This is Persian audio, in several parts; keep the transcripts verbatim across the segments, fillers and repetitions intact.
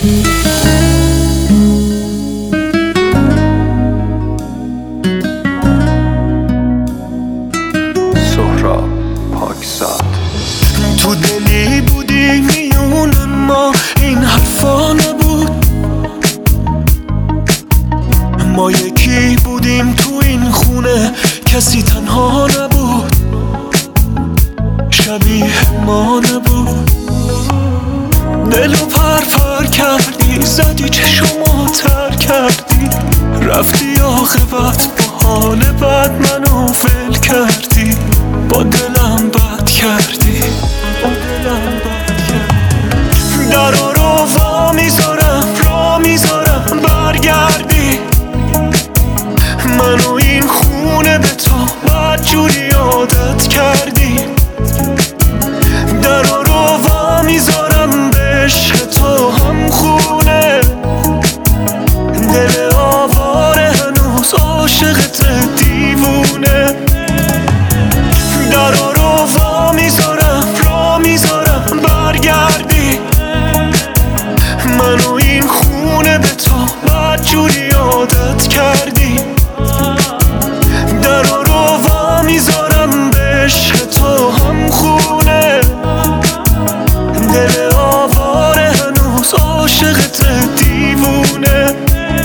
سهراب پاکزاد. تو دلی بودی میون ما، این حرفا نبود. ما یکی بودیم تو این خونه، کسی تنها نبود، شبیه ما نبود. دلو پر پر کردی، زدی چشمو تر کردی، رفتی عاقبت با حال بد منو ول کردی. با دلم بد کردی، با دلم بد کردی. درا رو وا میذارم، را میذارم برگردی. منو این خونه به تو بدجوری عادت کردی. درا رو وا میذارم به عشق تو هم خونه. دل آواره هنوز عاشقت دیوونه. درا رو وا میذارم، را میذارم برگردی. منو این خونه به تو بدجوری عادت کردی. درا رو وا میذارم به عشق تو هم خونه. دل آواره هنوز عاشقت دیوونه.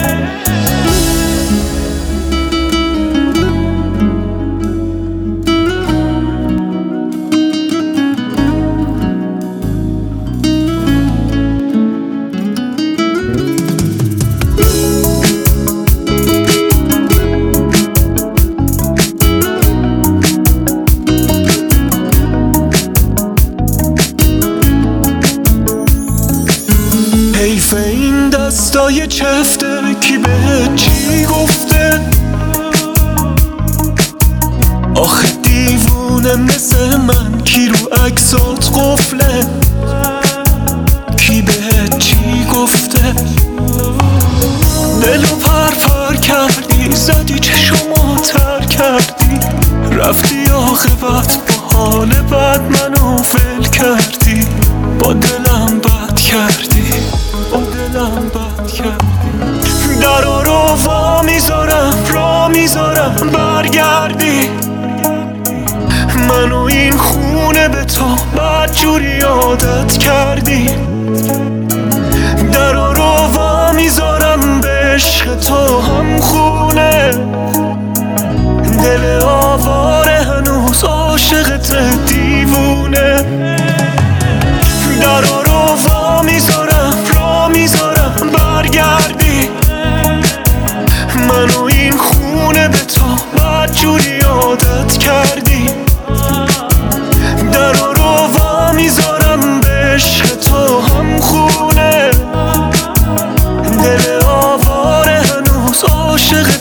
حیف این دستای چفته، کی بهت چی گفته؟ آخه دیوونه مثل من کی رو عکسات قفله؟ کی بهت چی گفته؟ دلو پر پر کردی، زدی چشمو تر کردی، رفتی عاقبت با حال بد منو ول کردی. با دلم بد کردی، با دلم بد کردی. درا رو وا میذارم، را میذارم برگردی. منو این خونه به تو بدجوری عادت کردی. درا رو وا میذارم به عشق تو هم خونه. دل آواره هنوز عاشقت دیوونه. درا رو وا میذارم، را میذارم برگردی. منو این خونه به تو بدجوری عادت کردی. درا رو وا میذارم به عشق تو هم خونه. دل آواره هنوز عاشق